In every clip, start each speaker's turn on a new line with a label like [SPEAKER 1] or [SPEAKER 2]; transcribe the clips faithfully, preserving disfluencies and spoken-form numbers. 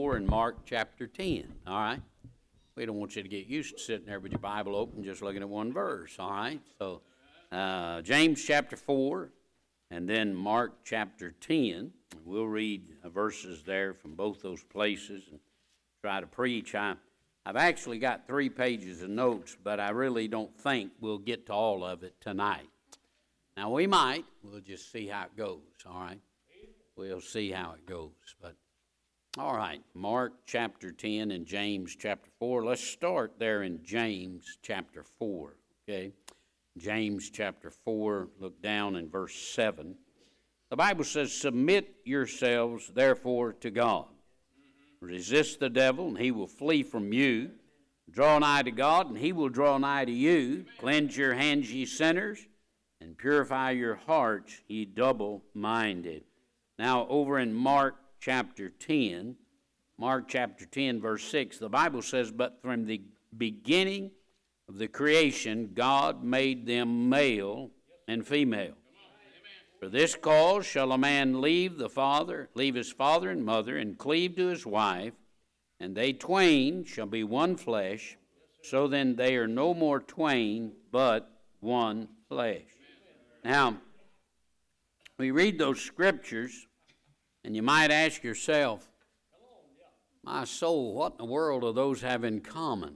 [SPEAKER 1] four and Mark chapter ten, all right? We don't want you to get used to sitting there with your Bible open just looking at one verse, all right? So uh, James chapter four and then Mark chapter ten. We'll read verses there from both those places and try to preach. I, I've actually got three pages of notes, but I really don't think we'll get to all of it tonight. Now, we might. We'll just see how it goes, all right? We'll see how it goes. But, all right, Mark chapter ten and James chapter four. Let's start there in James chapter four, okay? James chapter four, look down in verse seven. The Bible says, "Submit yourselves, therefore, to God. Resist the devil, and he will flee from you. Draw nigh to God, and he will draw nigh to you. Cleanse your hands, ye sinners, and purify your hearts, ye double-minded." Now, over in Mark chapter ten, Mark chapter ten, verse six, the Bible says, "But from the beginning of the creation, God made them male and female. For this cause shall a man leave the father, leave his father and mother, and cleave to his wife, and they twain shall be one flesh. So then they are no more twain, but one flesh." Now, we read those scriptures, and you might ask yourself, my soul, what in the world do those have in common?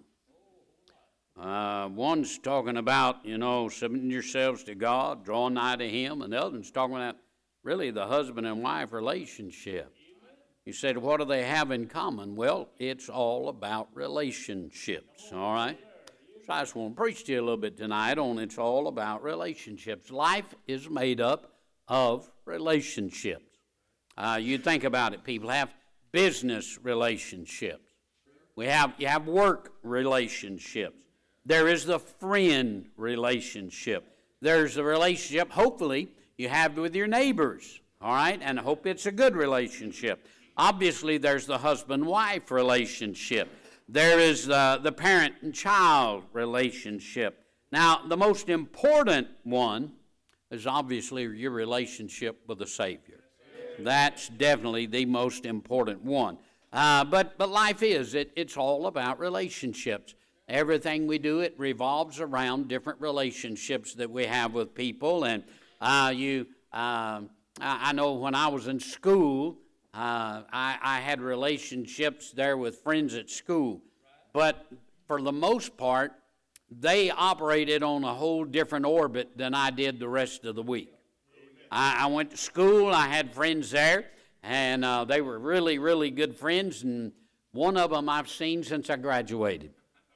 [SPEAKER 1] Uh, one's talking about, you know, submitting yourselves to God, drawing nigh to Him, and the other one's talking about really the husband and wife relationship. You said, what do they have in common? Well, it's all about relationships, all right? So I just want to preach to you a little bit tonight on it's all about relationships. Life is made up of relationships. Uh, you think about it, people have business relationships. We have, you have work relationships. There is the friend relationship. There's the relationship, hopefully, you have with your neighbors, all right? And I hope it's a good relationship. Obviously, there's the husband-wife relationship. There is the, the parent and child relationship. Now, the most important one is obviously your relationship with the Savior. That's definitely the most important one. Uh, but but life is, it, it's all about relationships. Everything we do, it revolves around different relationships that we have with people. And uh, you, um, I, I know when I was in school, uh, I, I had relationships there with friends at school. But for the most part, they operated on a whole different orbit than I did the rest of the week. I, I went to school, I had friends there, and uh, they were really, really good friends, and one of them I've seen since I graduated.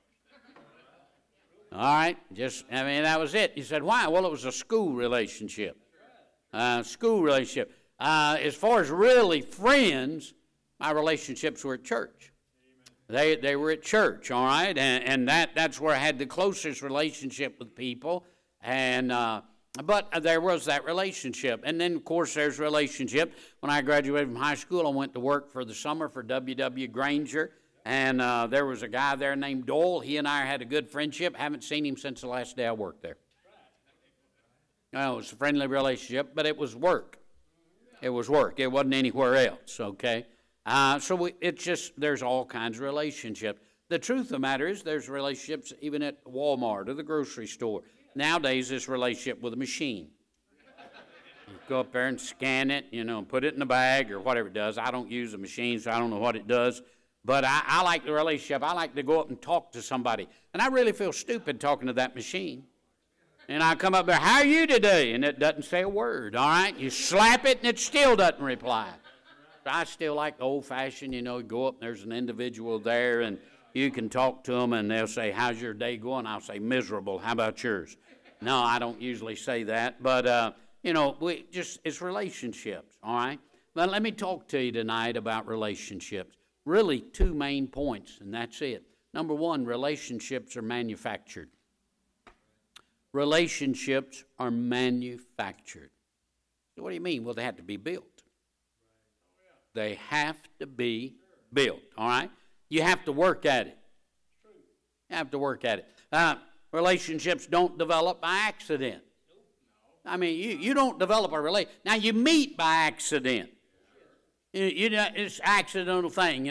[SPEAKER 1] All right, just, I mean, that was it. He said, why? Well, it was a school relationship. Uh, school relationship. Uh, as far as really friends, my relationships were at church. They they were at church, all right, and, and that, that's where I had the closest relationship with people, and uh, but there was that relationship. And then, of course, there's relationship. When I graduated from high school, I went to work for the summer for W W Granger. And uh, there was a guy there named Doyle. He and I had a good friendship. Haven't seen him since the last day I worked there. No, it was a friendly relationship, but it was work. It was work. It wasn't anywhere else, okay? Uh, so we, it's just, there's all kinds of relationships. The truth of the matter is there's relationships even at Walmart or the grocery store. Nowadays, this relationship with a machine. You go up there and scan it, you know, put it in a bag or whatever it does. I don't use a machine, so I don't know what it does. But I, I like the relationship. I like to go up and talk to somebody. And I really feel stupid talking to that machine. And I come up there, how are you today? And it doesn't say a word, all right? You slap it and it still doesn't reply. But I still like the old-fashioned, you know, go up and there's an individual there and you can talk to them and they'll say, how's your day going? I'll say, miserable. How about yours? No, I don't usually say that. But, uh, you know, we just it's relationships, all right? But let me talk to you tonight about relationships. Really, two main points, and that's it. Number one, relationships are manufactured. Relationships are manufactured. So what do you mean? Well, they have to be built. They have to be built, all right? You have to work at it. You have to work at it. Uh, relationships don't develop by accident. I mean, you, you don't develop a relationship. Now, you meet by accident. You, you know, it's an accidental thing, you know.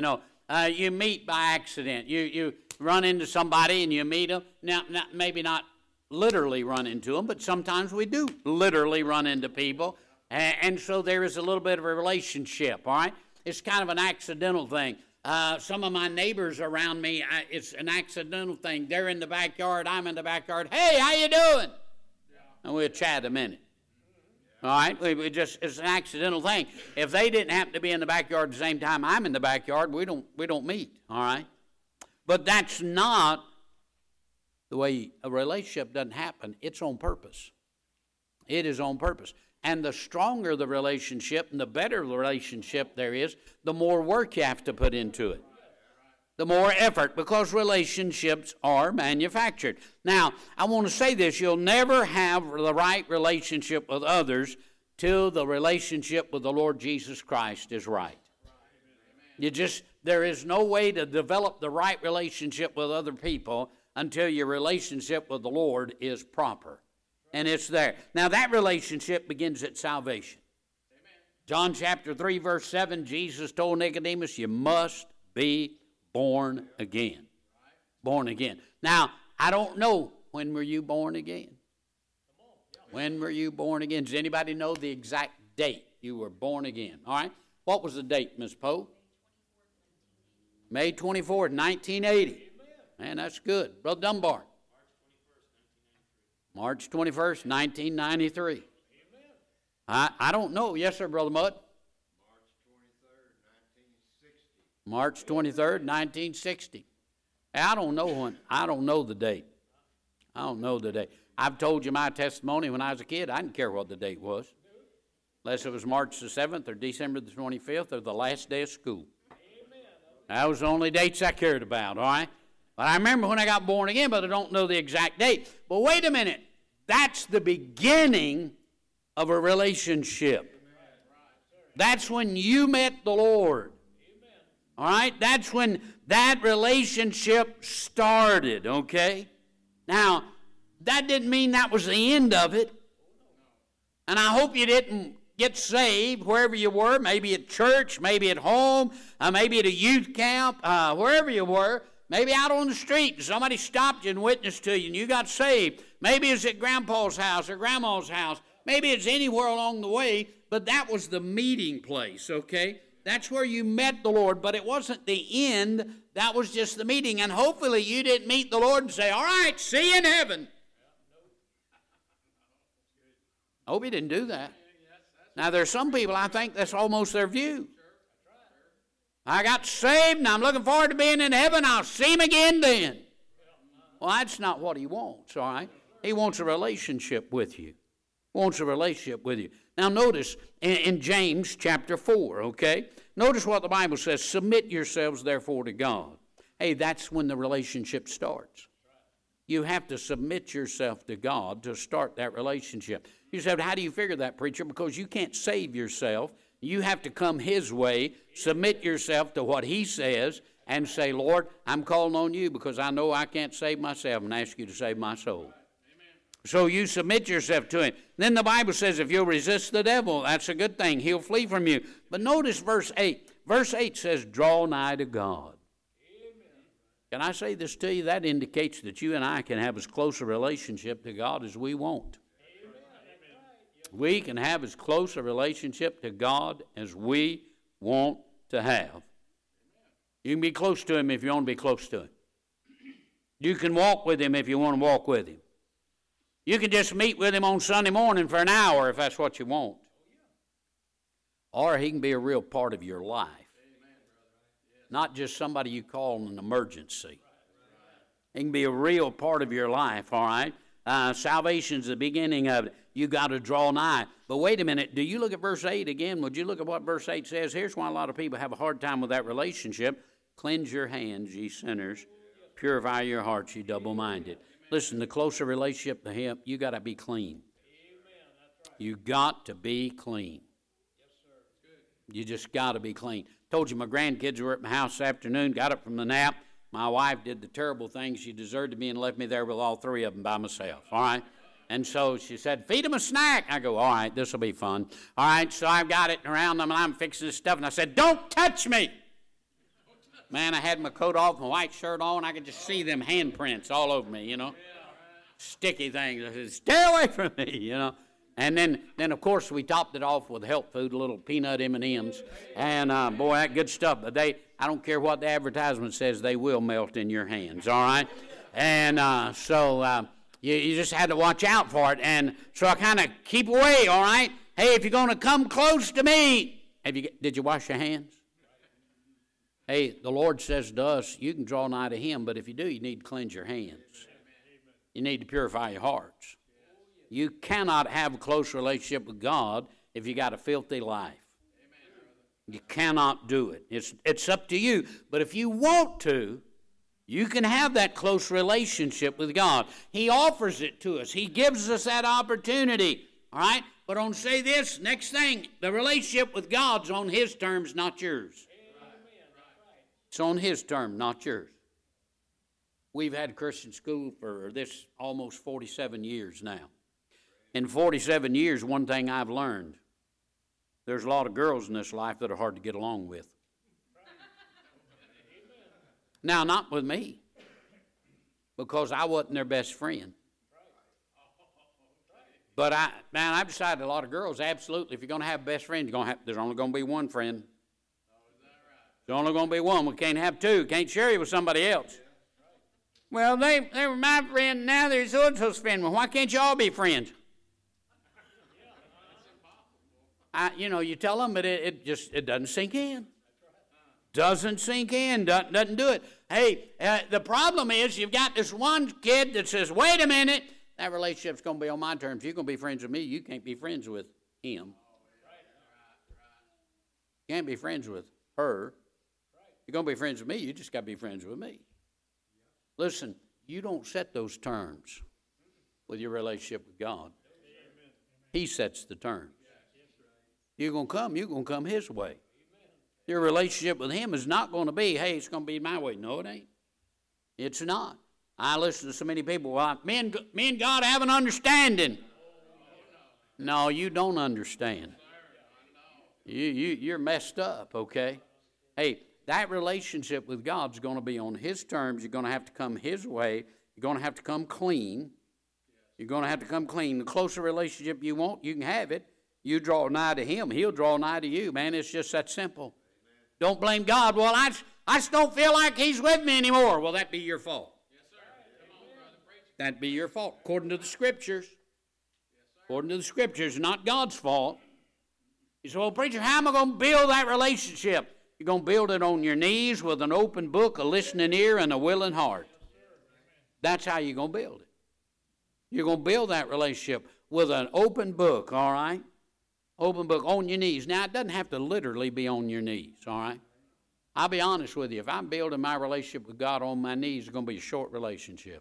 [SPEAKER 1] uh, you meet by accident. You you run into somebody and you meet them. Now, not, maybe not literally run into them, but sometimes we do literally run into people. And, and so there is a little bit of a relationship, all right? It's kind of an accidental thing. Uh, some of my neighbors around me, I, it's an accidental thing. They're in the backyard, I'm in the backyard. Hey, how you doing? And we'll chat a minute. All right? We, we just, it's an accidental thing. If they didn't happen to be in the backyard at the same time I'm in the backyard, we don't, we don't meet, all right? But that's not the way a relationship doesn't happen. It's on purpose. It is on purpose. And the stronger the relationship and the better the relationship there is, the more work you have to put into it. The more effort, because relationships are manufactured. Now, I want to say this. You'll never have the right relationship with others till the relationship with the Lord Jesus Christ is right. You just, there is no way to develop the right relationship with other people until your relationship with the Lord is proper. And it's there. Now, that relationship begins at salvation. Amen. John chapter three, verse seven, Jesus told Nicodemus, you must be born again. Born again. Now, I don't know, when were you born again? When were you born again? Does anybody know the exact date you were born again? All right. What was the date, Miz Poe? May twenty-fourth, nineteen eighty. Man, that's good. Brother Dunbar. March twenty-first, nineteen ninety-three. I, I don't know. Yes, sir, Brother Mudd. March twenty-third, nineteen sixty. I don't know when. I don't know the date. I don't know the date. I've told you my testimony when I was a kid. I didn't care what the date was. Unless it was March the seventh or December the twenty-fifth or the last day of school. That was the only dates I cared about, all right? But I remember when I got born again, but I don't know the exact date. But wait a minute. That's the beginning of a relationship. That's when you met the Lord. All right? That's when that relationship started, okay? Now, that didn't mean that was the end of it. And I hope you didn't get saved wherever you were, maybe at church, maybe at home, uh, maybe at a youth camp, uh, wherever you were. Maybe out on the street and somebody stopped you and witnessed to you and you got saved. Maybe it's at Grandpa's house or Grandma's house. Maybe it's anywhere along the way, but that was the meeting place, okay? That's where you met the Lord, but it wasn't the end. That was just the meeting. And hopefully you didn't meet the Lord and say, all right, see you in heaven. I hope you didn't do that. Now, there's some people, I think that's almost their view. I got saved, and I'm looking forward to being in heaven. I'll see him again then. Well, that's not what he wants, all right? He wants a relationship with you. He wants a relationship with you. Now, notice in, in James chapter four, okay? Notice what the Bible says. Submit yourselves, therefore, to God. Hey, that's when the relationship starts. You have to submit yourself to God to start that relationship. You said, how do you figure that, preacher? Because you can't save yourself. You have to come his way, submit yourself to what he says, and say, Lord, I'm calling on you because I know I can't save myself and ask you to save my soul. Amen. So you submit yourself to him. Then the Bible says if you'll resist the devil, that's a good thing. He'll flee from you. But notice verse eight. Verse eight says, draw nigh to God. Amen. Can I say this to you? That indicates that you and I can have as close a relationship to God as we want. We can have as close a relationship to God as we want to have. You can be close to him if you want to be close to him. You can walk with him if you want to walk with him. You can just meet with him on Sunday morning for an hour if that's what you want. Or he can be a real part of your life. Not just somebody you call in an emergency. He can be a real part of your life, all right? Uh, salvation's the beginning of it. You got to draw nigh. But wait a minute. Do you look at verse eight again? Would you look at what verse eight says? Here's why a lot of people have a hard time with that relationship. Cleanse your hands, ye sinners. Purify your hearts, ye double-minded. Listen, the closer relationship to him, you got to be clean. You got to be clean. You just got to be clean. Told you my grandkids were at my house this afternoon, got up from the nap. My wife did the terrible thing she deserved to me and left me there with all three of them by myself, all right? And so she said, feed them a snack. I go, all right, this will be fun. All right, so I've got it around them, and I'm fixing this stuff. And I said, don't touch me. Man, I had my coat off, my white shirt on, I could just see them handprints all over me, you know. Sticky things. I said, stay away from me, you know. And then, then of course, we topped it off with health food, little peanut M and M's. And, uh, boy, that good stuff. But they, I don't care what the advertisement says, they will melt in your hands, all right? And uh, so uh, you, you just had to watch out for it. And so I kind of keep away, all right? Hey, if you're going to come close to me, have you, did you wash your hands? Hey, the Lord says to us, you can draw nigh to him, but if you do, you need to cleanse your hands. You need to purify your hearts. You cannot have a close relationship with God if you got a filthy life. You cannot do it. It's, it's up to you. But if you want to, you can have that close relationship with God. He offers it to us. He gives us that opportunity. All right? But on say this, next thing, the relationship with God's on his terms, not yours. It's on his term, not yours. We've had Christian school for this almost forty-seven years now. In forty-seven years, one thing I've learned, there's a lot of girls in this life that are hard to get along with. Now, not with me, because I wasn't their best friend. But I, man, I've decided a lot of girls, absolutely, if you're going to have a best friend, you're going to have, there's only going to be one friend. There's only going to be one. We can't have two. Can't share you with somebody else. Well, they, they were my friend. Now they're so-and-so's friend. Well, why can't you all be friends? I, you know, you tell them, but it, it just it doesn't sink in. Doesn't sink in. Doesn't, doesn't do it. Hey, uh, the problem is you've got this one kid that says, wait a minute, that relationship's going to be on my terms. You're going to be friends with me. You can't be friends with him. You can't be friends with her. You're going to be friends with me. You just got to be friends with me. Listen, you don't set those terms with your relationship with God. He sets the terms. You're going to come, you're going to come his way. Your relationship with him is not going to be, hey, it's going to be my way. No, it ain't. It's not. I listen to so many people, well, me and, me and God have an understanding. No, you don't understand. You, you, you're messed up, okay? Hey, that relationship with God's going to be on his terms. You're going to have to come his way. You're going to have to come clean. You're going to have to come clean. The closer relationship you want, you can have it. You draw nigh to him, he'll draw nigh to you. Man, it's just that simple. Don't blame God. Well, I, I just don't feel like he's with me anymore. Well, that'd be your fault. Yes, sir. Come on, brother. That'd be your fault, according to the Scriptures. Yes, according to the Scriptures, not God's fault. You say, well, preacher, how am I going to build that relationship? You're going to build it on your knees with an open book, a listening ear, and a willing heart. That's how you're going to build it. You're going to build that relationship with an open book, all right? Open book on your knees. Now, it doesn't have to literally be on your knees, all right? I'll be honest with you. If I'm building my relationship with God on my knees, it's going to be a short relationship.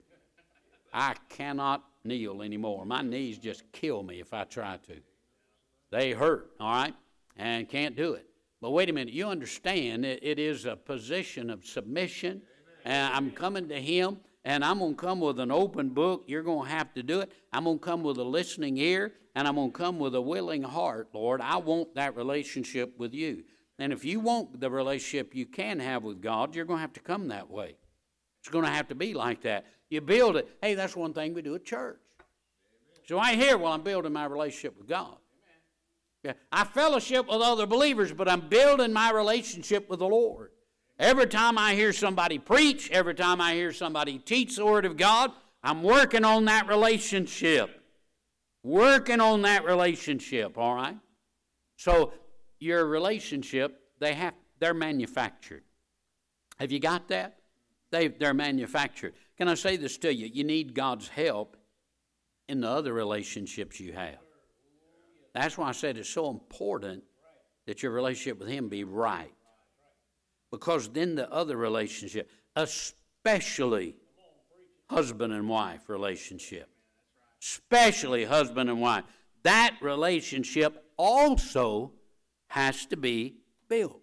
[SPEAKER 1] I cannot kneel anymore. My knees just kill me if I try to. They hurt, all right, and can't do it. But wait a minute, you understand it, it is a position of submission, and I'm coming to him, and I'm going to come with an open book. You're going to have to do it. I'm going to come with a listening ear, and I'm going to come with a willing heart, Lord. I want that relationship with you. And if you want the relationship you can have with God, you're going to have to come that way. It's going to have to be like that. You build it. Hey, that's one thing we do at church. So I hear, well, I'm building my relationship with God. Yeah, I fellowship with other believers, but I'm building my relationship with the Lord. Every time I hear somebody preach, every time I hear somebody teach the Word of God, I'm working on that relationship. Working on that relationship, all right? So your relationship, they have, they're manufactured. Have you got that? They, they're manufactured. Can I say this to you? You need God's help in the other relationships you have. That's why I said it's so important that your relationship with him be right. Because then the other relationship, especially husband and wife relationship, especially husband and wife, that relationship also has to be built.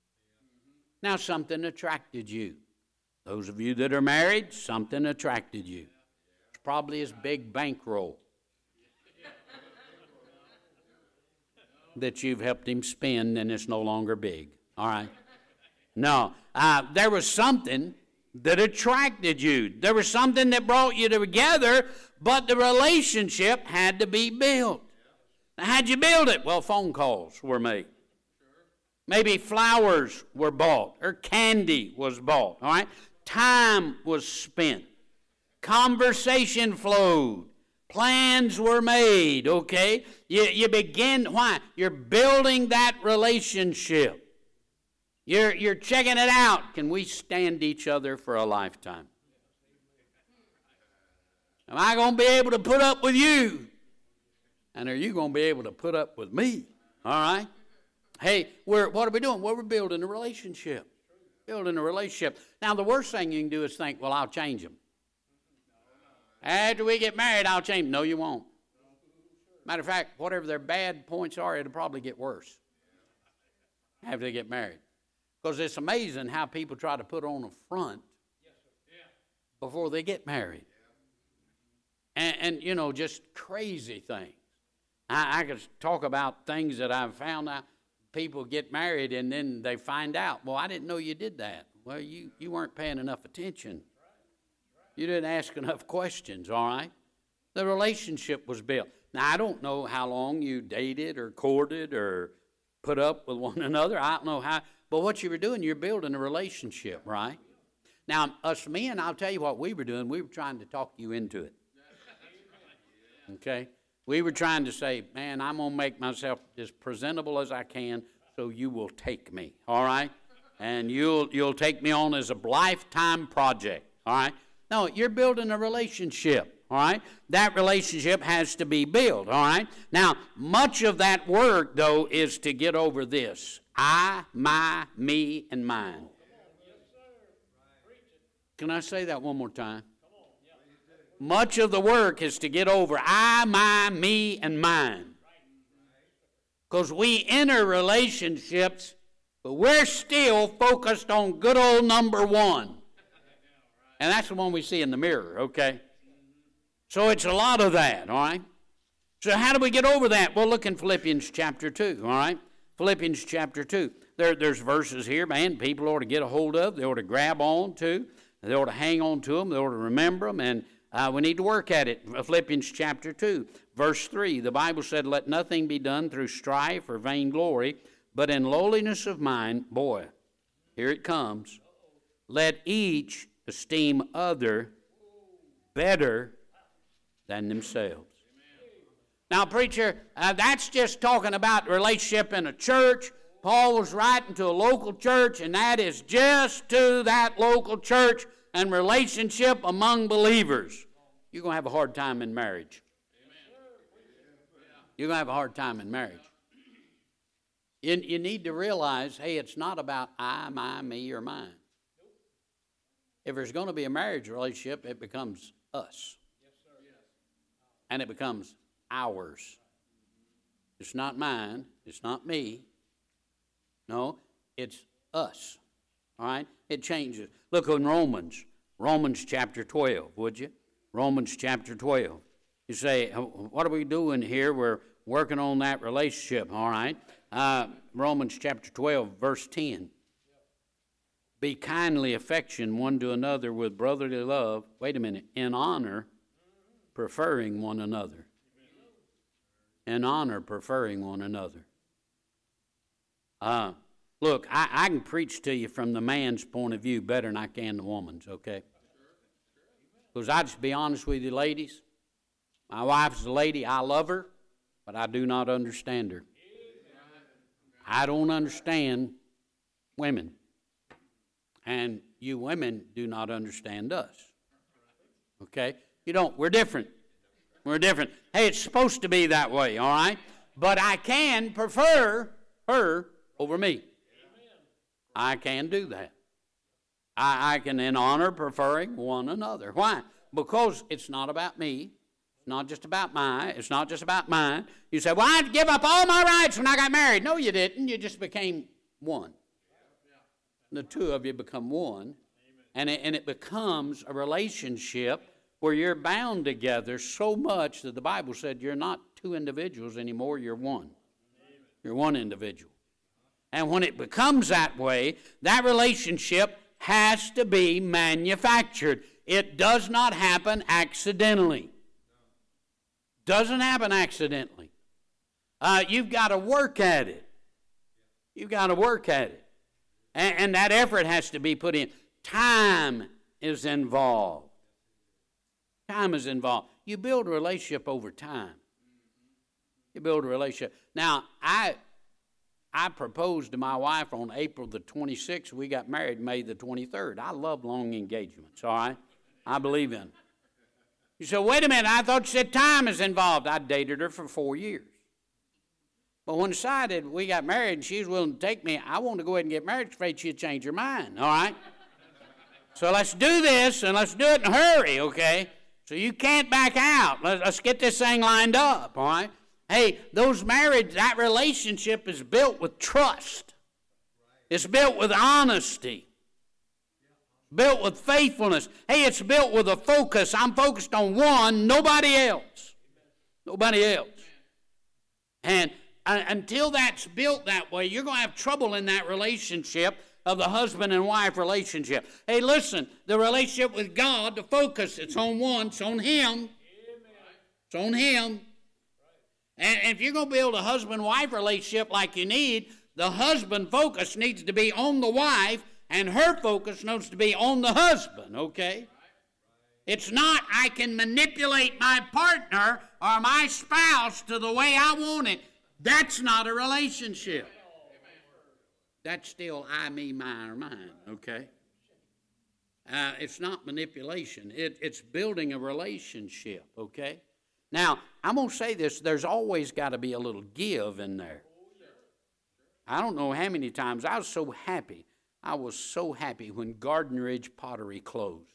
[SPEAKER 1] Now, something attracted you. Those of you that are married, something attracted you. It's probably his big bankroll that you've helped him spend, and it's no longer big. All right? No. Uh, there was something that attracted you. There was something that brought you together, but the relationship had to be built. Now, how'd you build it? Well, phone calls were made. Maybe flowers were bought or candy was bought, all right? Time was spent. Conversation flowed. Plans were made, okay? You, you begin, why? You're building that relationship. You're, you're checking it out. Can we stand each other for a lifetime? Am I going to be able to put up with you? And are you going to be able to put up with me? All right? Hey, we're, what are we doing? Well, we're building a relationship. Building a relationship. Now, the worst thing you can do is think, well, I'll change them. After we get married, I'll change them. No, you won't. Matter of fact, whatever their bad points are, it'll probably get worse after they get married. Because it's amazing how people try to put on a front before they get married. And, and you know, just crazy things. I, I could talk about things that I've found out. People get married and then they find out, well, I didn't know you did that. Well, you, you weren't paying enough attention. You didn't ask enough questions, all right? The relationship was built. Now, I don't know how long you dated or courted or put up with one another. I don't know how, but what you were doing, you're building a relationship, right? Now, us men, I'll tell you what we were doing. We were trying to talk you into it. Okay? We were trying to say, man, I'm going to make myself as presentable as I can so you will take me, all right? And you'll you'll take me on as a lifetime project, all right? No, you're building a relationship, all right? That relationship has to be built, all right? Now, much of that work, though, is to get over this. I, my, me, and mine. Can I say that one more time? Much of the work is to get over I, my, me, and mine. Because we enter relationships, but we're still focused on good old number one. And that's the one we see in the mirror, okay? So it's a lot of that, all right? So how do we get over that? Well, look in Philippians chapter two, all right? Philippians chapter two. There, there's verses here, man, people ought to get a hold of. They ought to grab on to. They ought to hang on to them. They ought to remember them. And uh, we need to work at it. Philippians chapter two, verse three. The Bible said, let nothing be done through strife or vainglory, but in lowliness of mind, boy, here it comes. Let each esteem other better than themselves. Now, preacher, uh, that's just talking about relationship in a church. Paul was writing to a local church, and that is just to that local church and relationship among believers. You're going to have a hard time in marriage. You're going to have a hard time in marriage. You, you need to realize, hey, it's not about I, my, me, or mine. If there's going to be a marriage relationship, it becomes us. And it becomes ours. It's not mine. It's not me. No, it's us. All right? It changes. Look in Romans. Romans chapter twelve, would you? Romans chapter twelve. You say, what are we doing here? We're working on that relationship, all right? Uh, Romans chapter twelve, verse ten. Be kindly affection one to another with brotherly love. Wait a minute. In honor, preferring one another. In honor, preferring one another. Uh, look, I, I can preach to you from the man's point of view better than I can the woman's, okay? Because I'll just be honest with you, ladies. My wife's a lady. I love her, but I do not understand her. I don't understand women. And you women do not understand us. Okay? You don't. We're different. We're different. Hey, it's supposed to be that way, all right? But I can prefer her over me. I can do that. I, I can, in honor, preferring one another. Why? Because it's not about me. It's not just about mine. It's not just about mine. You say, well, I had to give up all my rights when I got married. No, you didn't. You just became one. The two of you become one. And it, and it becomes a relationship where you're bound together so much that the Bible said you're not two individuals anymore, you're one. You're one individual. And when it becomes that way, that relationship has to be manufactured. It does not happen accidentally. Doesn't happen accidentally. Uh, you've got to work at it. You've got to work at it. And, and that effort has to be put in. Time is involved. Time is involved. You build a relationship over time. You build a relationship. Now, I I proposed to my wife on April the twenty-sixth. We got married May the twenty-third. I love long engagements, all right? I believe in them. You said, wait a minute, I thought you said time is involved. I dated her for four years. But when decided we got married and she was willing to take me, I wanted to go ahead and get married, afraid she'd change her mind, all right? So let's do this, and let's do it in a hurry, okay? So you can't back out. Let's get this thing lined up, all right? Hey, those marriage, that relationship is built with trust. It's built with honesty. Built with faithfulness. Hey, it's built with a focus. I'm focused on one, nobody else. Nobody else. And uh, until that's built that way, you're going to have trouble in that relationship of the husband and wife relationship. Hey, listen, the relationship with God, the focus, it's on one, it's on Him. It's on Him. And if you're going to build a husband-wife relationship like you need, the husband focus needs to be on the wife, and her focus needs to be on the husband, okay? It's not I can manipulate my partner or my spouse to the way I want it. That's not a relationship. That's still I, me, my, or mine, okay? Uh, it's not manipulation. It, it's building a relationship, okay? Now, I'm going to say this, there's always got to be a little give in there. I don't know how many times, I was so happy. I was so happy when Garden Ridge Pottery closed.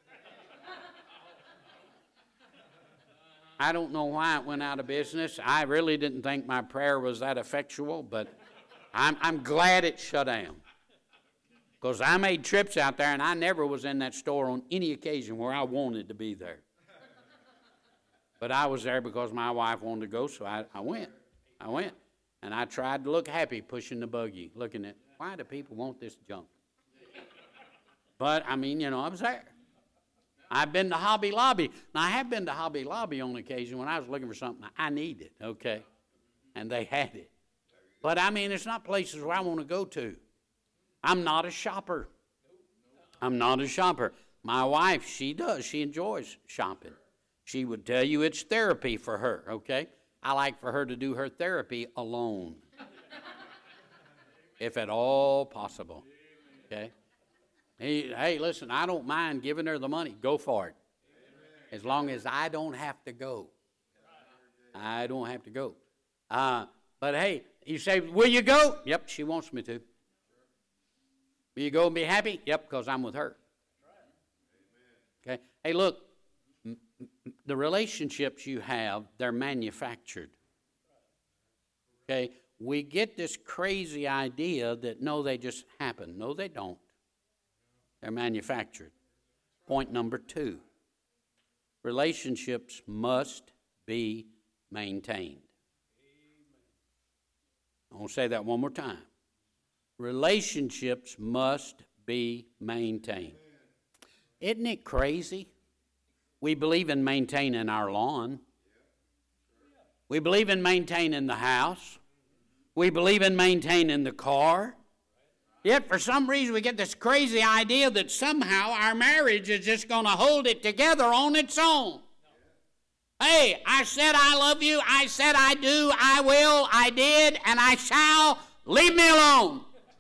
[SPEAKER 1] I don't know why it went out of business. I really didn't think my prayer was that effectual, but I'm, I'm glad it shut down. Because I made trips out there, and I never was in that store on any occasion where I wanted to be there. But I was there because my wife wanted to go, so I, I went. I went. And I tried to look happy pushing the buggy, looking at, why do people want this junk? But, I mean, you know, I was there. I've been to Hobby Lobby. Now, I have been to Hobby Lobby on occasion when I was looking for something I needed, okay? And they had it. But, I mean, it's not places where I want to go to. I'm not a shopper. I'm not a shopper. My wife, she does. She enjoys shopping. She would tell you it's therapy for her, okay? I like for her to do her therapy alone, if at all possible, okay? Hey, hey, listen, I don't mind giving her the money. Go for it. As long as I don't have to go. I don't have to go. Uh, but, hey, you say, will you go? Yep, she wants me to. Will you go and be happy? Yep, because I'm with her. Okay? Hey, look. The relationships you have, they're manufactured. Okay? We get this crazy idea that, no, they just happen. No, they don't. They're manufactured. Point number two. Relationships must be maintained. I want to say that one more time. Relationships must be maintained. Isn't it crazy? We believe in maintaining our lawn. We believe in maintaining the house. We believe in maintaining the car. Yet for some reason we get this crazy idea that somehow our marriage is just going to hold it together on its own. Hey, I said I love you. I said I do. I will. I did. And I shall. Leave me alone.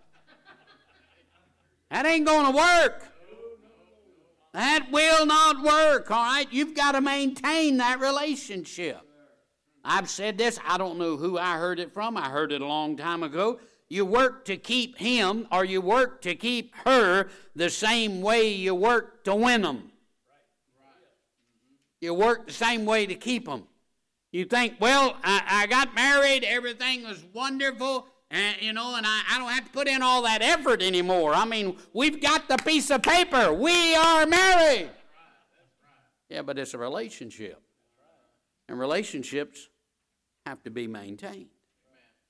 [SPEAKER 1] That ain't going to work. That will not work, all right? You've got to maintain that relationship. I've said this. I don't know who I heard it from. I heard it a long time ago. You work to keep him or you work to keep her the same way you work to win them. You work the same way to keep them. You think, well, I, I got married. Everything was wonderful. And, you know, and I, I don't have to put in all that effort anymore. I mean, we've got the piece of paper. We are married. Yeah, but it's a relationship. And relationships have to be maintained.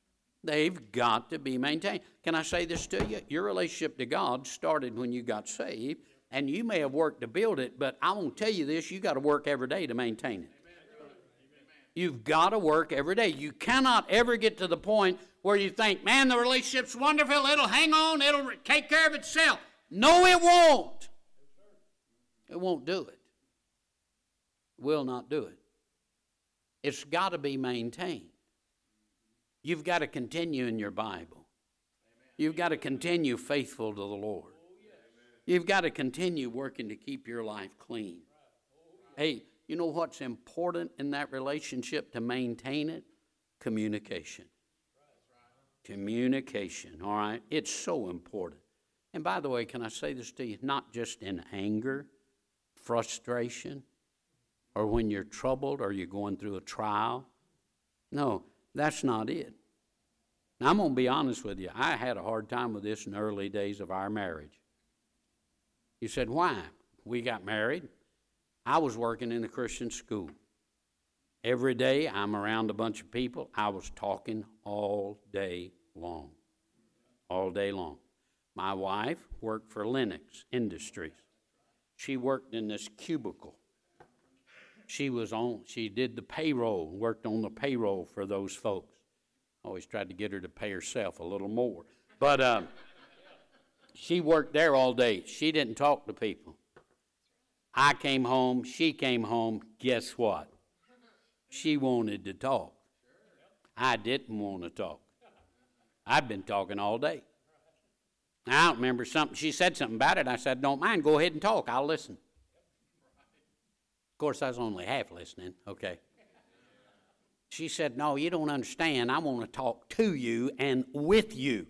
[SPEAKER 1] They've got to be maintained. Can I say this to you? Your relationship to God started when you got saved, and you may have worked to build it, but I won't tell you this, you got to work every day to maintain it. You've got to work every day. You cannot ever get to the point where you think, man, the relationship's wonderful, it'll hang on, it'll take care of itself. No, it won't. It won't do it. It will not do it. It's got to be maintained. You've got to continue in your Bible. You've got to continue faithful to the Lord. You've got to continue working to keep your life clean. Hey, you know what's important in that relationship to maintain it? Communication. Communication, all right? It's so important. And by the way, can I say this to you? Not just in anger, frustration, or when you're troubled or you're going through a trial. No, that's not it. Now, I'm going to be honest with you. I had a hard time with this in the early days of our marriage. You said, why? We got married. I was working in a Christian school. Every day I'm around a bunch of people. I was talking all day long. All day long. My wife worked for Lennox Industries. She worked in this cubicle. She was on, she did the payroll, worked on the payroll for those folks. Always tried to get her to pay herself a little more. But um, she worked there all day. She didn't talk to people. I came home, she came home, guess what? She wanted to talk. I didn't want to talk. I'd been talking all day. I don't remember something. She said something about it. I said, don't mind, go ahead and talk. I'll listen. Of course, I was only half listening. Okay. She said, no, you don't understand. I want to talk to you and with you.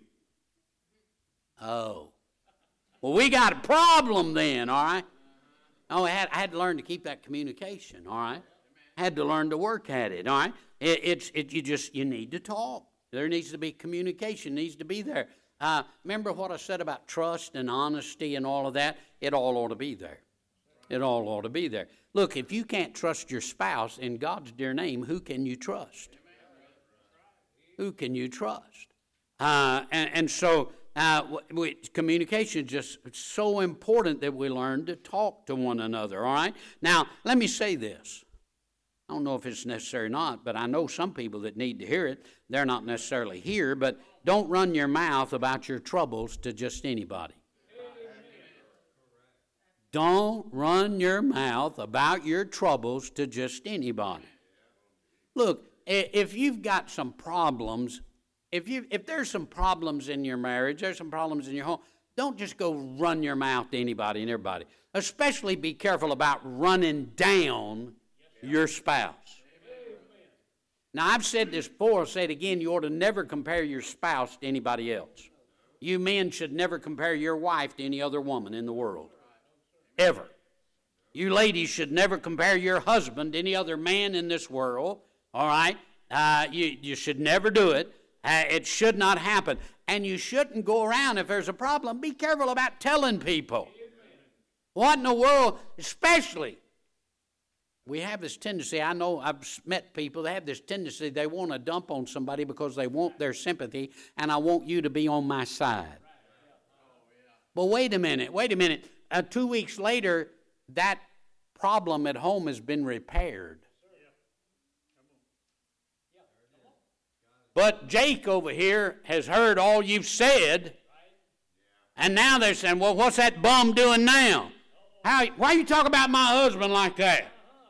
[SPEAKER 1] Oh. Well, we got a problem then, all right? Oh, I had, I had to learn to keep that communication, all right? I had to learn to work at it, all right? It, it's, it, you just, you need to talk. There needs to be communication, needs to be there. Uh, remember what I said about trust and honesty and all of that? It all ought to be there. It all ought to be there. Look, if you can't trust your spouse in God's dear name, who can you trust? Who can you trust? Uh, and, and so uh, we, communication is just so important that we learn to talk to one another, all right? Now, let me say this. I don't know if it's necessary or not, but I know some people that need to hear it. They're not necessarily here, but don't run your mouth about your troubles to just anybody. Don't run your mouth about your troubles to just anybody. Look, if you've got some problems, if you if there's some problems in your marriage, there's some problems in your home, don't just go run your mouth to anybody and everybody. Especially be careful about running down your spouse. Now, I've said this before, I'll say it again, you ought to never compare your spouse to anybody else. You men should never compare your wife to any other woman in the world. Ever. You ladies should never compare your husband to any other man in this world. All right? Uh, you, you should never do it. Uh, it should not happen. And you shouldn't go around, if there's a problem, be careful about telling people. What in the world, especially, we have this tendency, I know I've met people, they have this tendency, they want to dump on somebody because they want their sympathy, and I want you to be on my side. But wait a minute, wait a minute. Uh, two weeks later, that problem at home has been repaired. But Jake over here has heard all you've said, and now they're saying, well, what's that bum doing now? How, why you talk about my husband like that?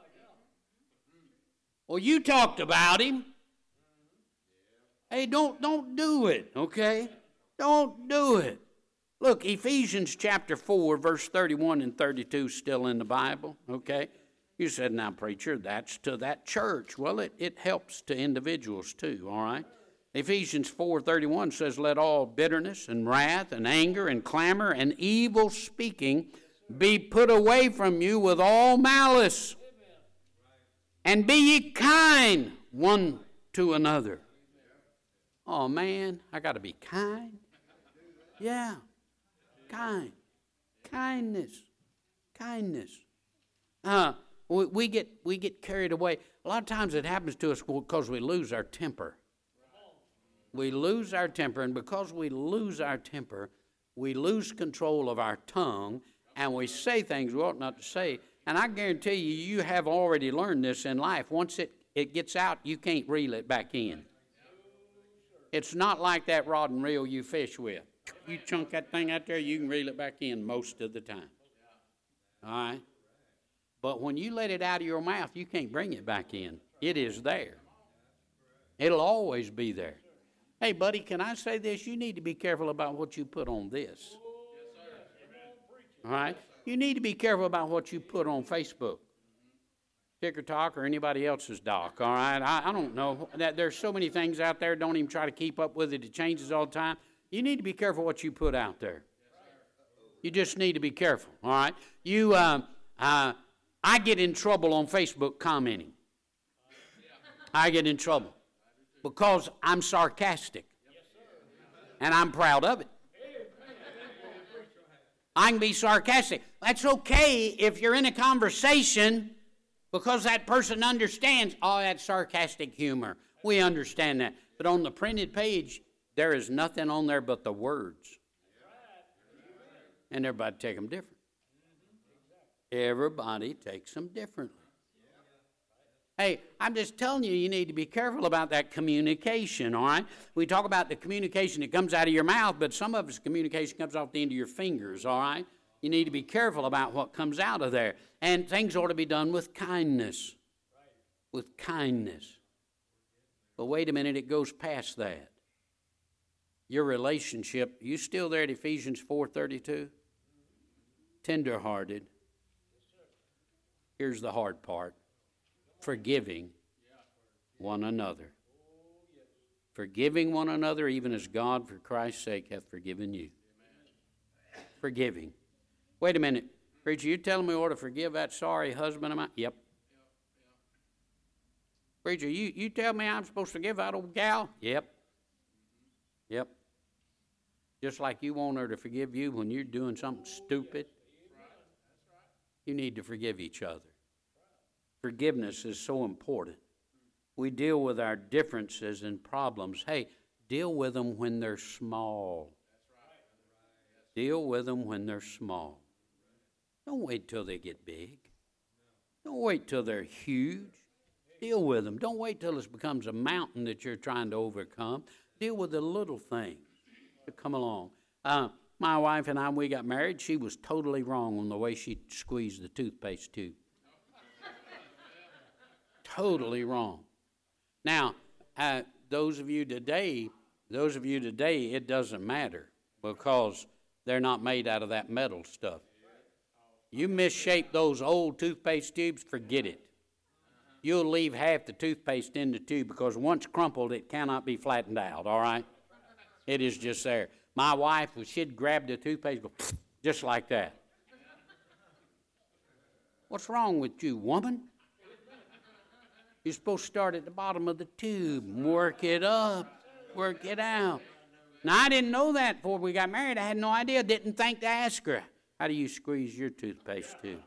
[SPEAKER 1] Well, you talked about him. Hey, don't, don't do it, okay? Don't do it. Look, Ephesians chapter four, verse thirty-one and thirty-two still in the Bible, okay? You said, now, preacher, that's to that church. Well, it, it helps to individuals too, all right? Ephesians four thirty-one says, let all bitterness and wrath and anger and clamor and evil speaking be put away from you with all malice. And be ye kind one to another. Oh, man, I got to be kind? Yeah. Kind. Kindness. Kindness. Uh, we, we get we get carried away. A lot of times it happens to us because we lose our temper. we lose our temper, and because we lose our temper, we lose control of our tongue, and we say things we ought not to say. And I guarantee you, you have already learned this in life. Once it, it gets out, you can't reel it back in. It's not like that rod and reel you fish with. You chunk that thing out there, you can reel it back in most of the time. All right? But when you let it out of your mouth, you can't bring it back in. It is there. It'll always be there. Hey, buddy, can I say this? You need to be careful about what you put on this. All right? You need to be careful about what you put on Facebook, TikTok, or anybody else's doc. All right? I, I don't know. That there's so many things out there. Don't even try to keep up with it. It changes all the time. You need to be careful what you put out there. You just need to be careful. All right? You, uh, uh, I get in trouble on Facebook commenting. I get in trouble because I'm sarcastic, and I'm proud of it. I can be sarcastic. That's okay if you're in a conversation because that person understands, oh, that's sarcastic humor. We understand that. But on the printed page, there is nothing on there but the words. And everybody take them different. Everybody takes them differently. Hey, I'm just telling you, you need to be careful about that communication, all right? We talk about the communication that comes out of your mouth, but some of us communication comes off the end of your fingers, all right? You need to be careful about what comes out of there. And things ought to be done with kindness. With kindness. But wait a minute, it goes past that. Your relationship, you still there at Ephesians four thirty-two? Tender-hearted. Here's the hard part. Forgiving one another. Forgiving one another, even as God, for Christ's sake, hath forgiven you. Forgiving. Wait a minute. Preacher, you telling me we ought to forgive that sorry husband of mine? Yep. Preacher, you, you tell me I'm supposed to forgive that old gal? Yep. Yep. Just like you want her to forgive you when you're doing something stupid. You need to forgive each other. Forgiveness is so important. We deal with our differences and problems. Hey, deal with them when they're small. Deal with them when they're small. Don't wait till they get big. Don't wait till they're huge. Deal with them. Don't wait till it becomes a mountain that you're trying to overcome. Deal with the little things that come along. Uh, my wife and I, when we got married, she was totally wrong on the way she squeezed the toothpaste tube. Totally wrong. Now, uh, those of you today, those of you today, it doesn't matter because they're not made out of that metal stuff. You misshape those old toothpaste tubes, forget it. You'll leave half the toothpaste in the tube because once crumpled, it cannot be flattened out, all right? It is just there. My wife, she'd grab the toothpaste, go just like that. What's wrong with you, woman? You're supposed to start at the bottom of the tube and work it up, work it out. Now, I didn't know that before we got married. I had no idea. Didn't think to ask her, how do you squeeze your toothpaste tube?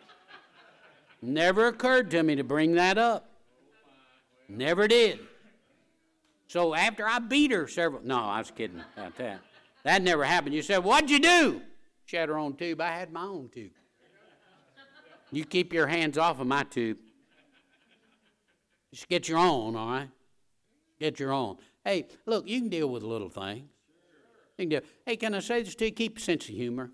[SPEAKER 1] Never occurred to me to bring that up. Never did. So after I beat her several, no, I was kidding about that. That never happened. You said, what'd you do? She had her own tube. I had my own tube. You keep your hands off of my tube. Just get your own, all right? Get your own. Hey, look, you can deal with little things. You can deal. Hey, can I say this to you? Keep a sense of humor.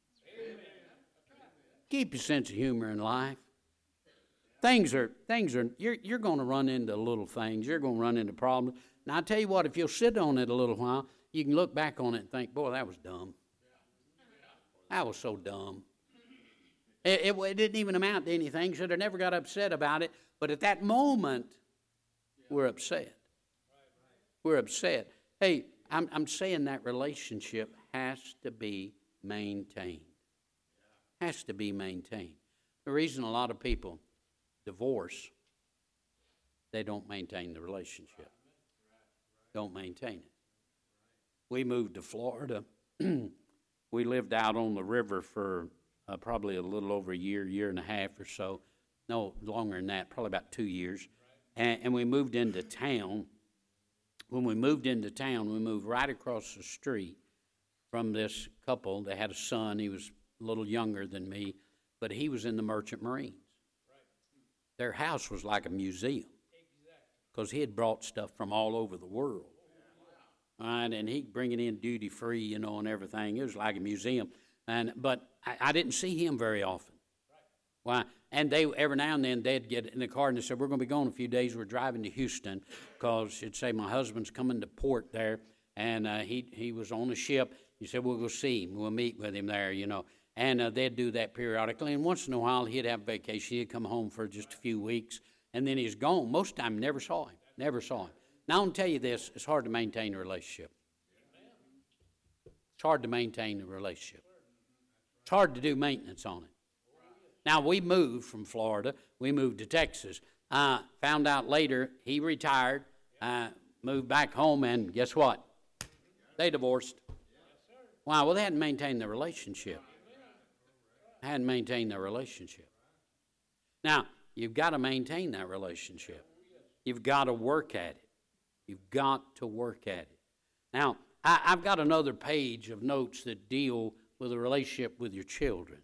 [SPEAKER 1] Keep your sense of humor in life. Things are, things are, you're, you're going to run into little things. You're going to run into problems. Now, I tell you what, if you'll sit on it a little while, you can look back on it and think, boy, that was dumb. That was so dumb. It, it, it didn't even amount to anything. Should have never got upset about it. But at that moment, we're upset. We're upset. Hey, I'm, I'm saying that relationship has to be maintained. Has to be maintained. The reason a lot of people divorce, they don't maintain the relationship. Don't maintain it. We moved to Florida. We lived out on the river for uh, probably a little over a year, year and a half or so. No, longer than that, probably about two years. And, and we moved into town. when we moved into town, we moved right across the street from this couple. They had a son. He was a little younger than me, but he was in the Merchant Marines. Their house was like a museum because he had brought stuff from all over the world. All right, and he'd bring it in duty free, you know, and everything. It was like a museum. And but I, I didn't see him very often. Why? And they every now and then they'd get in the car and they said, "We're going to be gone a few days. We're driving to Houston because it'd say my husband's coming to port there, and uh, he he was on a ship." He said, "We'll go see him. We'll meet with him there, you know." And uh, they'd do that periodically. And once in a while, he'd have vacation. He'd come home for just a few weeks, and then he's gone. Most of the time, never saw him. Never saw him. Now, I'm going to tell you this. It's hard to maintain a relationship. It's hard to maintain a relationship. It's hard to do maintenance on it. Now, we moved from Florida. We moved to Texas. Uh, found out later he retired, uh, moved back home, and guess what? They divorced. Why? Well, they hadn't maintained the relationship. They hadn't maintained the relationship. Now, you've got to maintain that relationship. You've got to work at it. You've got to work at it. Now, I, I've got another page of notes that deal with a relationship with your children.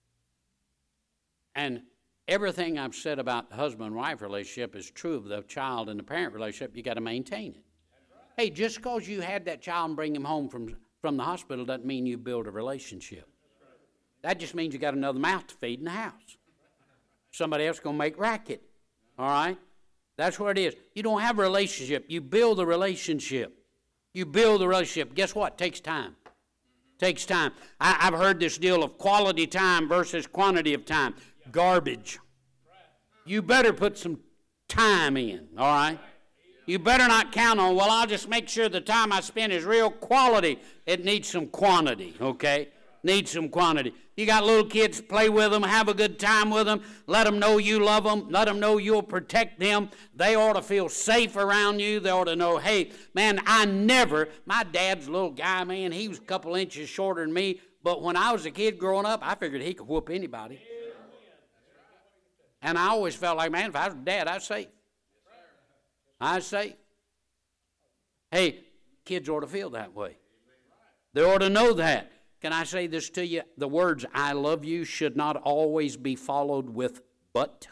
[SPEAKER 1] And everything I've said about the husband and wife relationship is true of the child and the parent relationship. You got to maintain it. Hey, just because you had that child and bring him home from, from the hospital doesn't mean you build a relationship. That just means you got another mouth to feed in the house. Somebody else going to make racket. All right? That's what it is. You don't have a relationship. You build a relationship. You build a relationship. Guess what? It takes time. It takes time. I, I've heard this deal of quality time versus quantity of time. Garbage. You better put some time in, all right? You better not count on, well, I'll just make sure the time I spend is real quality. It needs some quantity, okay? Needs some quantity. You got little kids, play with them, have a good time with them, let them know you love them, let them know you'll protect them. They ought to feel safe around you. They ought to know, hey, man, I never, my dad's a little guy, man, he was a couple inches shorter than me, but when I was a kid growing up, I figured he could whoop anybody. And I always felt like, man, if I was dad, I was safe. I was safe. Hey, kids ought to feel that way. They ought to know that. Can I say this to you? The words, I love you, should not always be followed with but.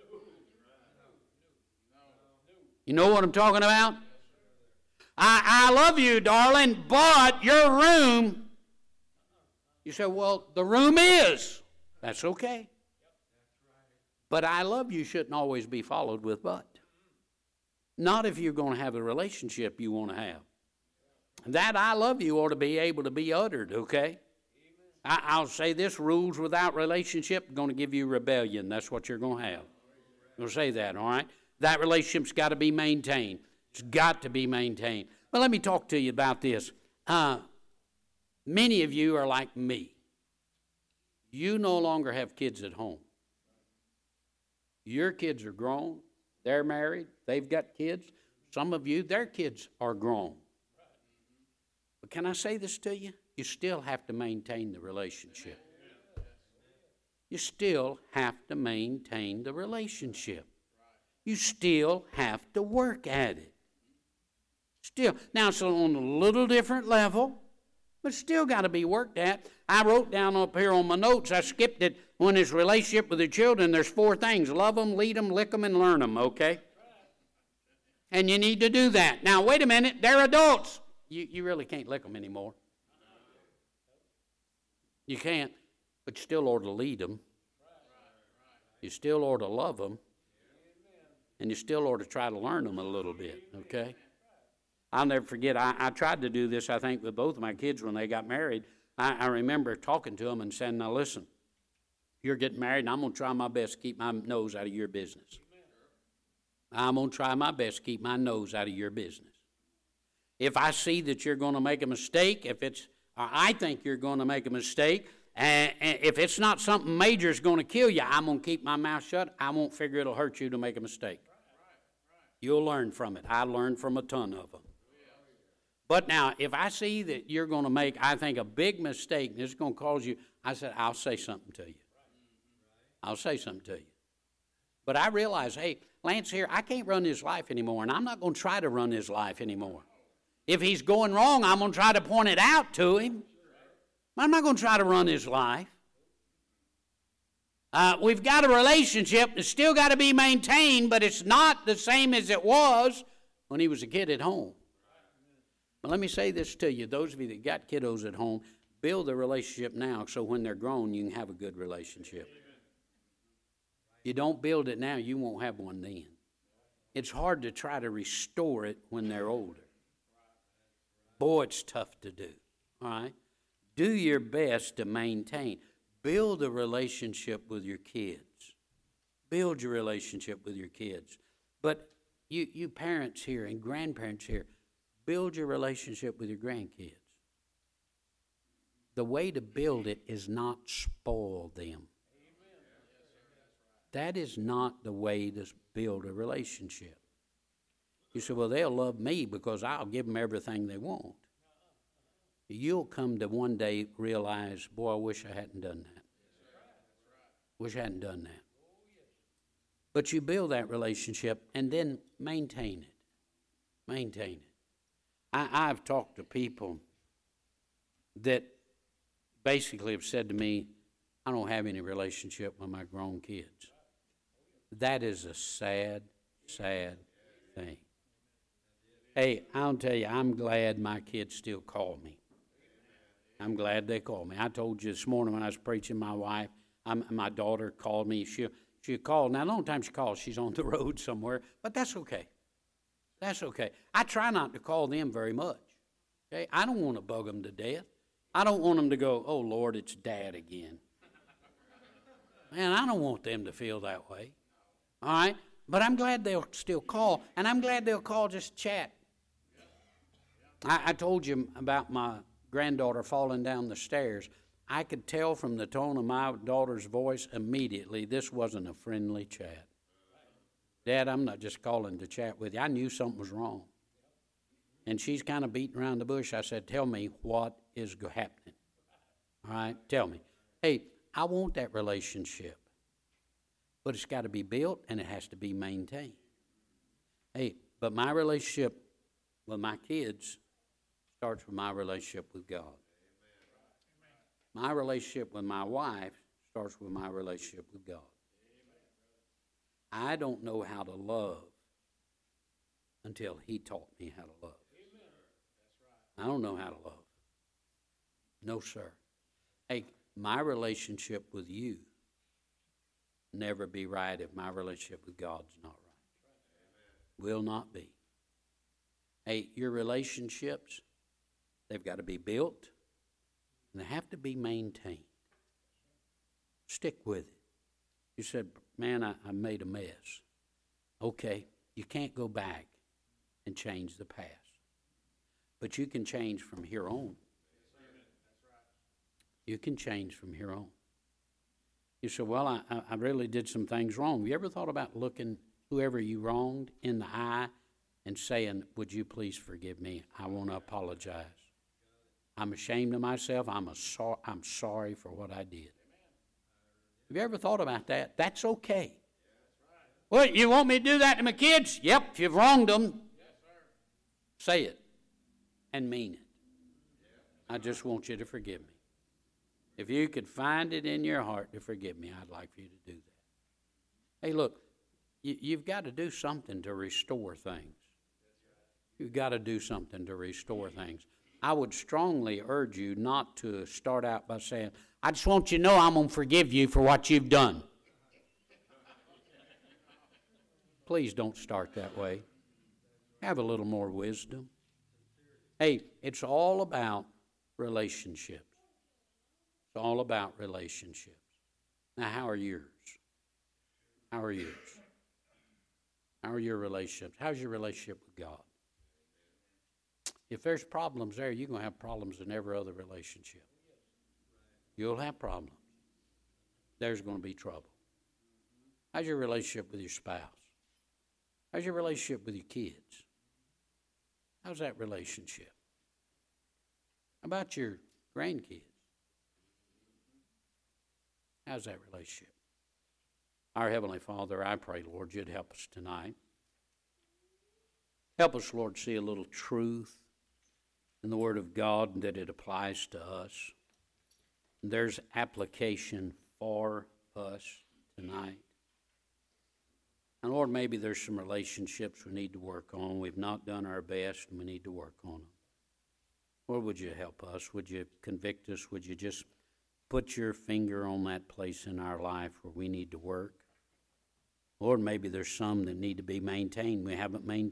[SPEAKER 1] You know what I'm talking about? I, I love you, darling, but your room. You say, well, the room is. That's okay. But I love you shouldn't always be followed with but. Not if you're going to have the relationship you want to have. That I love you ought to be able to be uttered, okay? I, I'll say this, rules without relationship are going to give you rebellion. That's what you're going to have. I'll say that, all right? That relationship's got to be maintained. It's got to be maintained. Well, let me talk to you about this. Uh, many of you are like me. You no longer have kids at home. Your kids are grown. They're married. They've got kids. Some of you, their kids are grown. But can I say this to you? You still have to maintain the relationship. You still have to maintain the relationship. You still have to work at it. Still. Now, it's on a little different level, but still got to be worked at. I wrote down up here on my notes, I skipped it, when there's relationship with the children, there's four things. Love them, lead them, lick them, and learn them, okay? And you need to do that. Now, wait a minute, they're adults. You, you really can't lick them anymore. You can't, but you still ought to lead them. You still ought to love them. And you still ought to try to learn them a little bit, okay? I'll never forget, I, I tried to do this, I think, with both of my kids when they got married. I, I remember talking to them and saying, now listen, you're getting married, and I'm going to try my best to keep my nose out of your business. I'm going to try my best to keep my nose out of your business. If I see that you're going to make a mistake, if it's, or I think you're going to make a mistake, and, and if it's not something major that's going to kill you, I'm going to keep my mouth shut. I won't figure it'll hurt you to make a mistake. You'll learn from it. I learned from a ton of them. But now, if I see that you're going to make, I think, a big mistake, and it's going to cause you, I said, I'll say something to you. I'll say something to you. But I realize, hey, Lance here, I can't run his life anymore, and I'm not going to try to run his life anymore. If he's going wrong, I'm going to try to point it out to him. I'm not going to try to run his life. Uh, we've got a relationship that's still got to be maintained, but it's not the same as it was when he was a kid at home. But let me say this to you. Those of you that got kiddos at home, build a relationship now so when they're grown, you can have a good relationship. You don't build it now, you won't have one then. It's hard to try to restore it when they're older. Boy, it's tough to do, all right? Do your best to maintain. Build a relationship with your kids. Build your relationship with your kids. But you, you parents here and grandparents here, build your relationship with your grandkids. The way to build it is not spoil them. That is not the way to build a relationship. You say, well, they'll love me because I'll give them everything they want. You'll come to one day realize, boy, I wish I hadn't done that. Wish I hadn't done that. But you build that relationship and then maintain it. Maintain it. I, I've talked to people that basically have said to me, I don't have any relationship with my grown kids. That is a sad, sad thing. Hey, I'll tell you, I'm glad my kids still call me. I'm glad they call me. I told you this morning when I was preaching, my wife, I'm, my daughter called me. She she called. Now, the only time she calls, she's on the road somewhere, but that's okay. That's okay. I try not to call them very much. Okay, I don't want to bug them to death. I don't want them to go, oh, Lord, it's Dad again. Man, I don't want them to feel that way. All right? But I'm glad they'll still call, and I'm glad they'll call just chat. I, I told you about my granddaughter falling down the stairs. I could tell from the tone of my daughter's voice immediately this wasn't a friendly chat. Dad, I'm not just calling to chat with you. I knew something was wrong. And she's kind of beating around the bush. I said, tell me what is happening. All right? Tell me. Hey, I want that relationship. But it's got to be built and it has to be maintained. Hey, but my relationship with my kids starts with my relationship with God. My relationship with my wife starts with my relationship with God. I don't know how to love until He taught me how to love. I don't know how to love. No, sir. Hey, my relationship with you never be right if my relationship with God's not right. Will not be. Hey, your relationships, they've got to be built and they have to be maintained. Stick with it. You said, man, I, I made a mess. Okay, you can't go back and change the past. But you can change from here on. You can change from here on. You say, well, I, I really did some things wrong. Have you ever thought about looking whoever you wronged in the eye and saying, would you please forgive me? I want to apologize. I'm ashamed of myself. I'm, a so- I'm sorry for what I did. Have you ever thought about that? That's okay. Well, you want me to do that to my kids? Yep, if you've wronged them, say it and mean it. I just want you to forgive me. If you could find it in your heart to forgive me, I'd like for you to do that. Hey, look, you, you've got to do something to restore things. You've got to do something to restore things. I would strongly urge you not to start out by saying, I just want you to know I'm going to forgive you for what you've done. Please don't start that way. Have a little more wisdom. Hey, it's all about relationships. It's all about relationships. Now, how are yours? How are yours? How are your relationships? How's your relationship with God? If there's problems there, you're going to have problems in every other relationship. You'll have problems. There's going to be trouble. How's your relationship with your spouse? How's your relationship with your kids? How's that relationship? How about your grandkids? How's that relationship? Our Heavenly Father, I pray, Lord, you'd help us tonight. Help us, Lord, see a little truth in the Word of God and that it applies to us. And there's application for us tonight. And Lord, maybe there's some relationships we need to work on. We've not done our best and we need to work on them. Lord, would you help us? Would you convict us? Would you just put your finger on that place in our life where we need to work? Lord, maybe there's some that need to be maintained. We haven't maintained